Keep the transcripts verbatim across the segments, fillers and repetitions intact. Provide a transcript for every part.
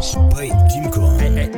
Mix by Dimko. Hey, hey.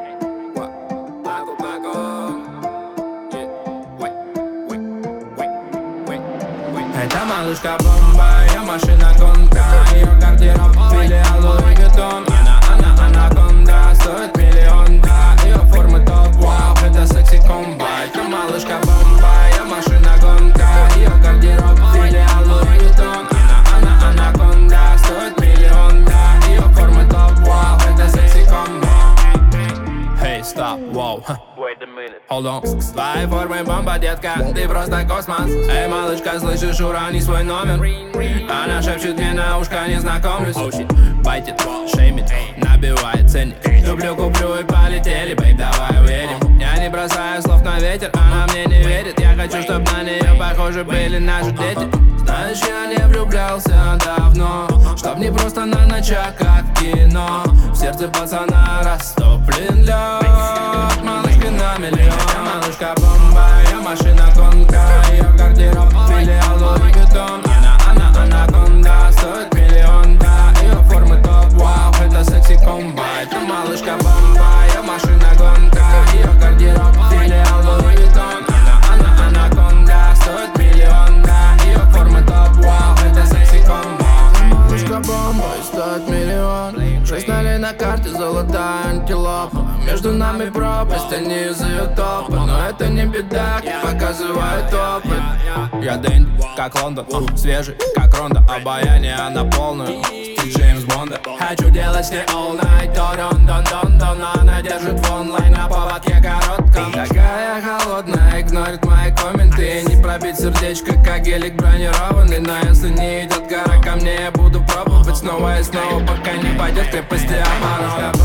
Pago, pago. Yeah. Wait, wait, wait, wait, wait. Это малышка бомба, ее машина гонка, ее гардероб филиал Луи Виттон. Она, она, анаконда, стоит миллион, да. Ее формы топ, вау, это секси комбо. Это малышка бомба, ее машина гонка, ее гардероб филиал Луи Виттон. Она, она, анаконда, стоит миллион, да. Ее формы топ, вау, это секси комбо. Hey, stop, wow. Wait a minute. Hold on. Твоей формы бомба, детка, ты просто космос. Эй, малышка, слышишь, урани свой номер. Она шепчет мне на ушко, не знакомлюсь. Байтит, шеймит, набивает ценник. Люблю, куплю и полетели, бейб, давай уедем. Я не бросаю слов на ветер, она мне не верит. Я хочу, чтоб на нее похожи были наши дети. Знаешь, я не влюблялся давно, чтоб не просто на ночь, а как кино. В сердце пацана растоплен лед. Малышка на миллион. Малышка бомба, ее машина гонка, ее гардероб филиал Луи Виттон. Она, она, анаконда, стоит миллион, да. Ее формы топ, вау, это секси комбо. Это малышка бомба, ее машина гонка, ее гардероб филиал Луи Виттон. Она, она, анаконда, стоит миллион, да. Ее формы топ, вау, это секси комбо. Малышка бомба и стоит миллион. Шесть нолей на карте, золотая антилопа. Между нами пропасть, они из ее топа. Но это не беда, показывает опыт. Я дэнди, как Лондон, а, свежий, как Ронда. Обаяние на полную, стиль Джеймс Бонда. Хочу делать с ней all night, дон дон дон дон. Она держит в онлайн на поводке коротком. Такая холодная, игнорит мои комменты. Не пробить сердечко, как гелик бронированный. Но если не идет гора ко мне, я буду пробовать снова и снова, пока не пойдет крепости оборона.